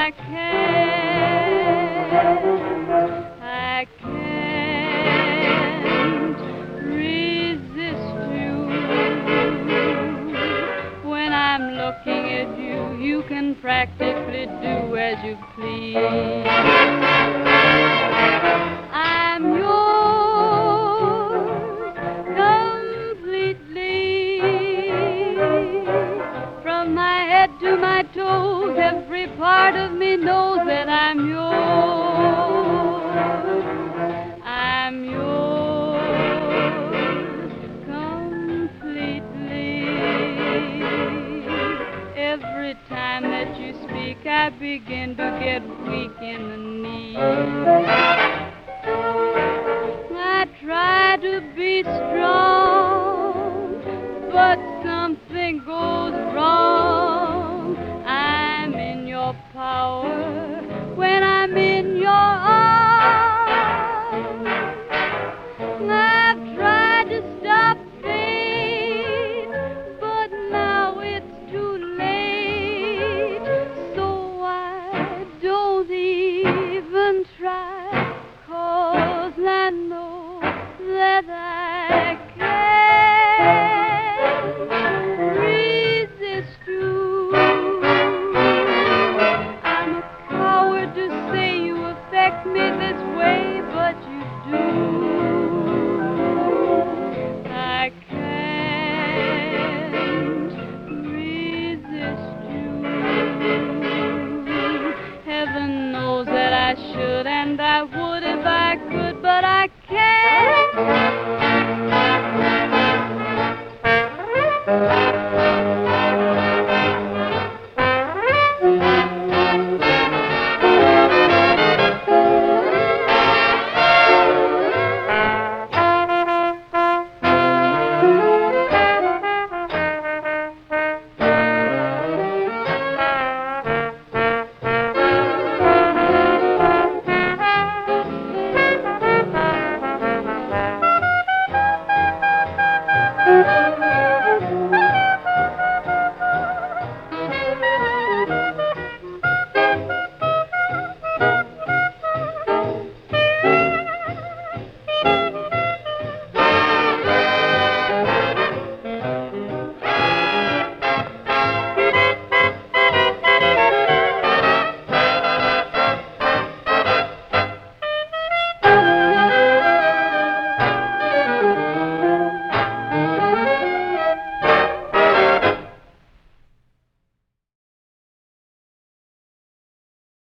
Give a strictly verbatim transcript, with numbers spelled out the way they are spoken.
I can't, I can't resist you. When I'm looking at you, you can practically do as you please. I'm yours completely. From my head to my toes, every part of me knows that I'm yours. I'm yours completely. Every time that you speak, I begin to get weak in the knees. I try to be strong, but something goes wrong. I'm in your power when I'm in your arms. I've tried to stop fate, but now it's too late. So I don't even try, 'cause I know that I can't resist you. I'm a coward to say you affect me this way, but you do. I can't resist you. Heaven knows that I should and I would if I could, but I can't.